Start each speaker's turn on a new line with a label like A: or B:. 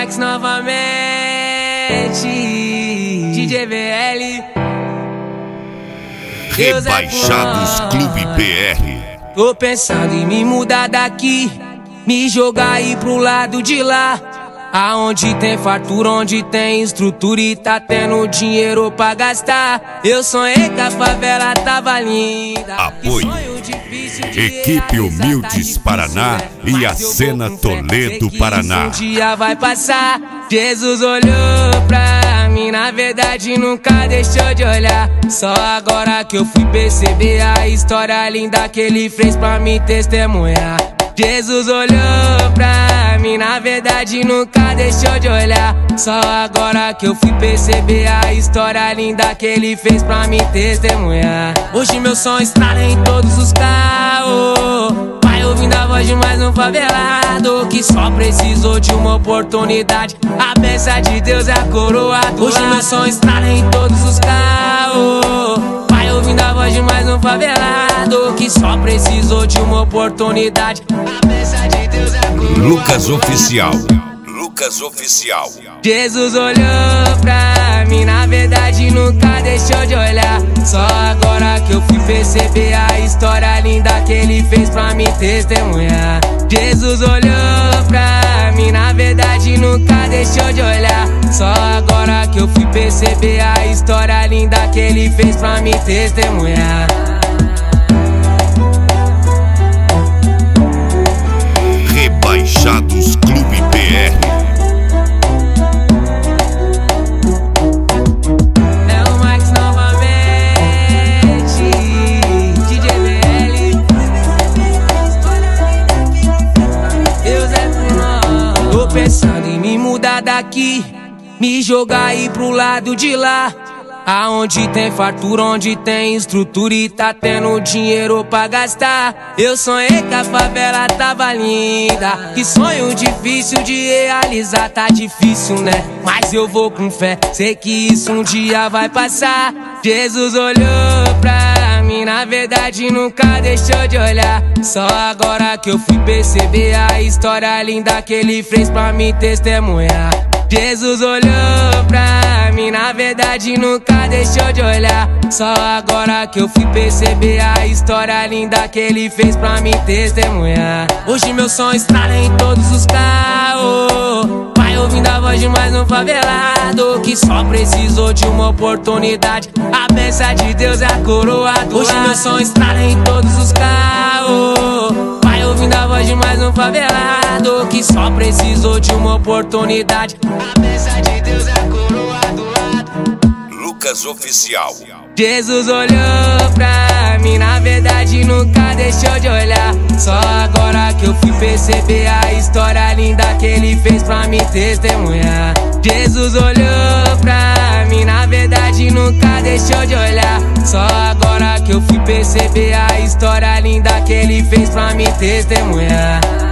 A: Max novamente, DJ VL.
B: Rebaixados Clube BR.
A: Tô pensando em me mudar daqui, me jogar aí pro lado de lá, aonde tem fartura, onde tem estrutura e tá tendo dinheiro pra gastar. Eu sonhei que a favela tava linda.
B: Apoio Equipe Humildes Paraná e a Cena Toledo Paraná.
A: Um dia vai passar. Jesus olhou pra mim, na verdade nunca deixou de olhar. Só agora que eu fui perceber a história linda que ele fez pra me testemunhar. Jesus olhou pra mim, na verdade nunca deixou de olhar. Só agora que eu fui perceber a história linda que ele fez pra me testemunhar. Hoje meu som estrala em todos os carros, vai ouvindo a voz de mais um favelado que só precisou de uma oportunidade. A bênção de Deus é a coroa do Hoje meu som estrala em todos os carros, vai ouvindo a voz de mais um favelado que só precisou de uma oportunidade. A bênção de Deus é a coroa.
B: Lucas Oficial. Lucas Oficial.
A: Jesus olhou pra mim, na verdade nunca deixou de olhar. Só agora que eu fui perceber a história linda que ele fez pra me testemunhar. Jesus olhou pra mim, na verdade nunca deixou de olhar. Só agora que eu fui perceber a história linda que ele fez pra me testemunhar.
B: Rebaixados Clube BR.
A: É o Max novamente, DJ VL. Deus é por nós. Tô pensando em me mudar daqui, me jogar aí pro lado de lá, aonde tem fartura, onde tem estrutura e tá tendo dinheiro pra gastar. Eu sonhei que a favela tava linda, que sonho difícil de realizar. Tá difícil, né? Mas eu vou com fé, sei que isso um dia vai passar. Jesus olhou pra mim, na verdade nunca deixou de olhar. Só agora que eu fui perceber a história linda que ele fez pra me testemunhar. Jesus olhou pra mim, na verdade nunca deixou de olhar. Só agora que eu fui perceber a história linda que ele fez pra me testemunhar. Hoje meu som estrala em todos os carros, vai ouvindo a voz de mais um favelado que só precisou de uma oportunidade. A bênção de Deus é a coroa do Hoje meu som estrala em todos os carros, vai ouvindo a voz de mais um favelado que só precisou de uma oportunidade. A bênção de Deus é a coroa do lado.
B: Lucas Oficial.
A: Jesus olhou pra mim, na verdade nunca deixou de olhar. Só agora que eu fui perceber a história linda que ele fez pra me testemunhar. Jesus olhou pra mim, na verdade nunca deixou de olhar. Só agora que eu fui perceber a história linda que ele fez pra me testemunhar.